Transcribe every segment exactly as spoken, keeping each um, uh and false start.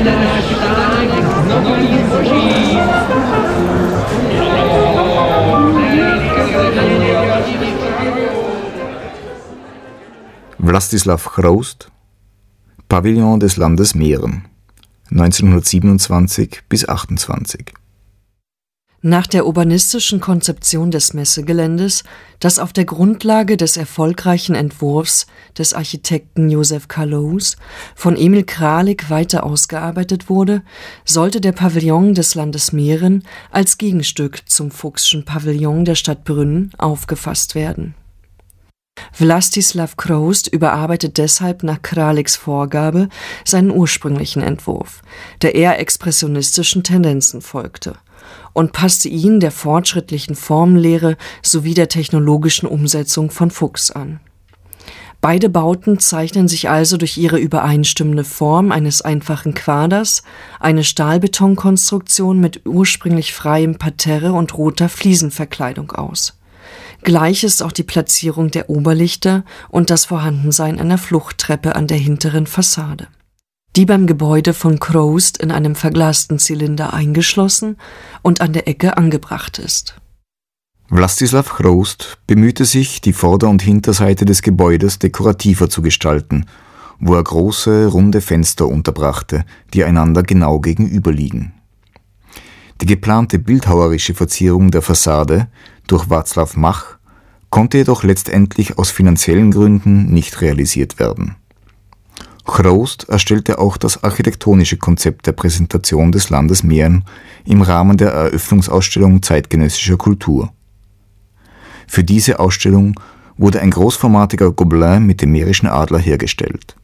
Władysław Chroust, Pavillon des Landes Mähren, neunzehnhundertsiebenundzwanzig bis achtundzwanzig. Nach der urbanistischen Konzeption des Messegeländes, das auf der Grundlage des erfolgreichen Entwurfs des Architekten Josef Callous von Emil Kralik weiter ausgearbeitet wurde, sollte der Pavillon des Landes Mähren als Gegenstück zum Fuchsschen Pavillon der Stadt Brünn aufgefasst werden. Władysław Chroust überarbeitet deshalb nach Kraliks Vorgabe seinen ursprünglichen Entwurf, der eher expressionistischen Tendenzen folgte, und passte ihn der fortschrittlichen Formenlehre sowie der technologischen Umsetzung von Fuchs an. Beide Bauten zeichnen sich also durch ihre übereinstimmende Form eines einfachen Quaders, eine Stahlbetonkonstruktion mit ursprünglich freiem Parterre und roter Fliesenverkleidung aus. Gleich ist auch die Platzierung der Oberlichter und das Vorhandensein einer Fluchttreppe an der hinteren Fassade, die beim Gebäude von Chroust in einem verglasten Zylinder eingeschlossen und an der Ecke angebracht ist. Władysław Chroust bemühte sich, die Vorder- und Hinterseite des Gebäudes dekorativer zu gestalten, wo er große, runde Fenster unterbrachte, die einander genau gegenüberliegen. Die geplante bildhauerische Verzierung der Fassade durch Václav Mach konnte jedoch letztendlich aus finanziellen Gründen nicht realisiert werden. Chroust erstellte auch das architektonische Konzept der Präsentation des Landes Mähren im Rahmen der Eröffnungsausstellung zeitgenössischer Kultur. Für diese Ausstellung wurde ein großformatiger Gobelin mit dem mährischen Adler hergestellt.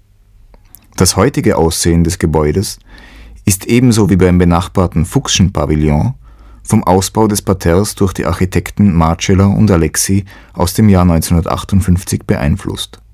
Das heutige Aussehen des Gebäudes ist ebenso wie beim benachbarten Fuchsschen Pavillon vom Ausbau des Parterres durch die Architekten Marcella und Alexi aus dem Jahr neunzehnhundertachtundfünfzig beeinflusst.